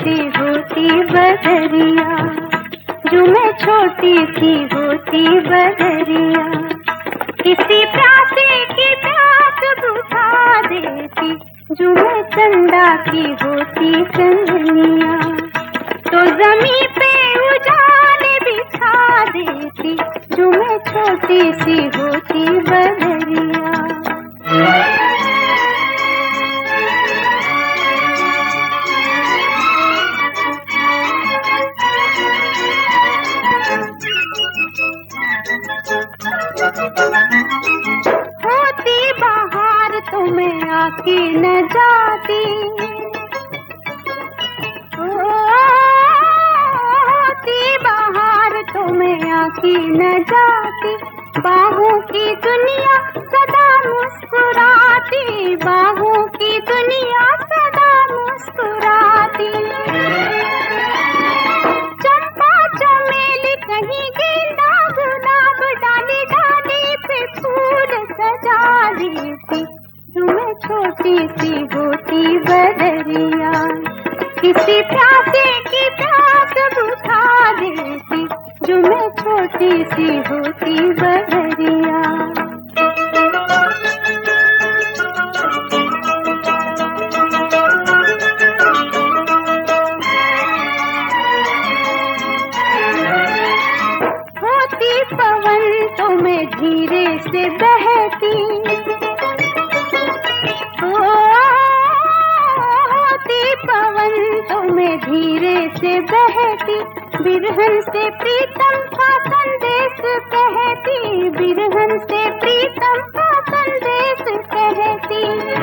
सी होती बदरिया, जो मैं छोटी सी होती बदरिया, किसी प्यासे की प्यास बुझा देती, जो मैं चंदा की होती चंदनिया, तो जमीन पे उजाले बिछा देती, जो मैं छोटी सी होती बदरिया। होती बाहर तो मैं आके न जाती, होती बाहर तो मैं आके न जाती, बाहों की दुनिया सदा मुस्कुराती, बाहों की दुनिया सदा मुस्कुराती, चंपा चमेली कहीं गेंदा गुलाब डाली डाली पे फूल सजा देती, जो मैं छोटी सी होती बदरिया, किसी प्यासे की प्यास बुझा देती, जो मैं छोटी सी होती बदरिया। होती पवन तो मैं धीरे से बहती, होती पवन तो मैं धीरे से बहती, बिरहन से प्रीतम का संदेश कहती, बिरहन से प्रीतम का संदेश कहती,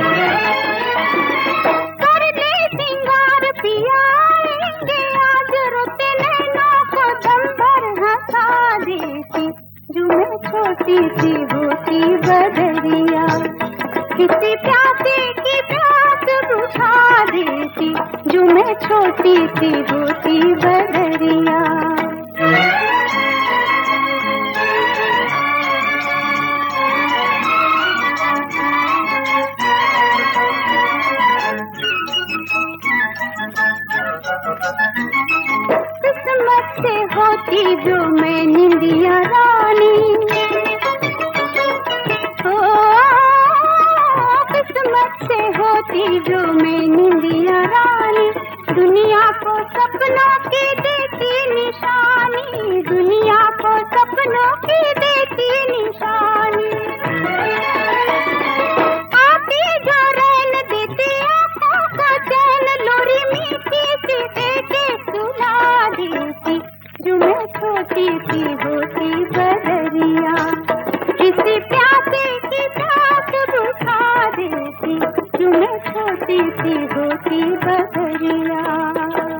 कर ले सिंगार पिया आएंगे आज, रोते नैनों को दम भर हंसा देती, जो मैं छोटी सी होती बदरिया, किसी प्यासे की प्यास बुझा देती, जो मैं छोटी सी होती बदरिया। किस्मत से होती जो मैं निंदिया रानी, किस्मत से होती जो मैं निंदिया रानी, दुनिया को सपनों की देती निशानी, दुनिया को सपनों की देती निशानी, आती जो रैन देती आंखों को चैन, लोरी मीठी सी देके सुला देती, जो मैं छोटी सी होती बदरिया, किसी प्यासे की प्यास बुझा देती, जो मैं छोटी सी होती बदरिया।